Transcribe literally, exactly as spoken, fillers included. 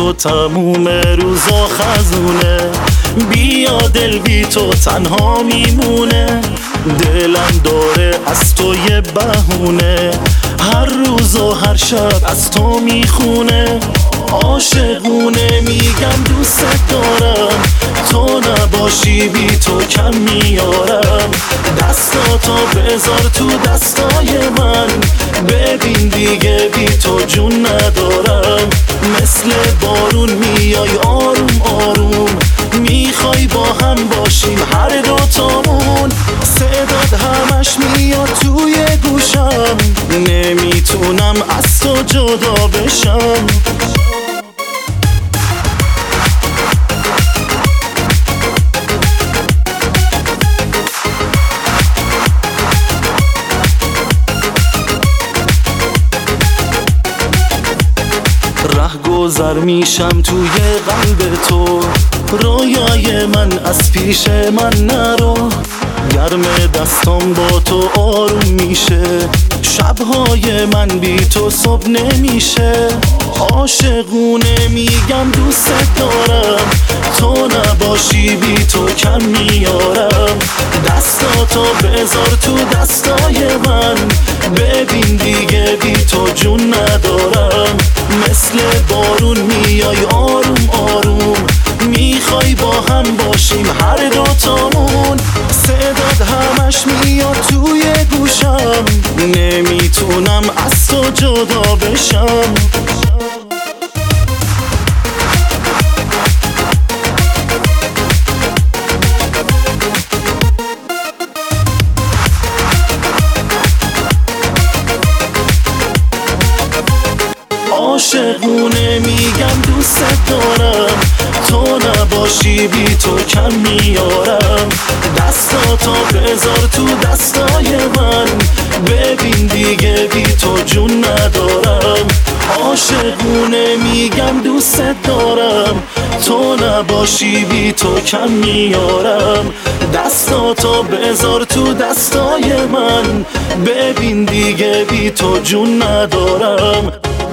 تو تموم روزا خزونه، بیا دل بی تو تنها میمونه. دلم داره از تو یه بهونه، هر روز و هر شب از تو میخونه. عاشقونه میگم دوست دارم، تو نباشی بی تو کم میارم. دستاتو بذار تو دستای من، ببین دیگه بی تو جون ندارم. مثل بارون میای آروم آروم، میخوای با هم باشیم هر دوتامون. صدات همش میاد توی گوشم، نمیتونم از تو جدا بشم. رهگذر میشم توی قلب تو، رویای من از پیش من نرو. گرم دستام با تو آروم میشه، شبهای من بی تو صبح نمیشه. عاشقونه میگم دوست دارم، تو نباشی بی تو کم میارم. دستاتو بذار تو دستای من، ببین دیگه بی تو جون ندارم. مثل بارون میای آروم آروم، میخوای با هم باشیم هر دوتامون. صدات همش میاد توی گوشم، نمیتونم از تو جدا بشم. عاشقونه میگم دوست دارم، تو نباشی بی تو کم میارم. دستاتو بذار تو دستای من، ببین دیگه بی تو جون ندارم. عاشقونه میگم دوست دارم، تو نباشی بی تو کم میارم. دستاتو بذار تو دستای من، ببین دیگه بی تو جون ندارم.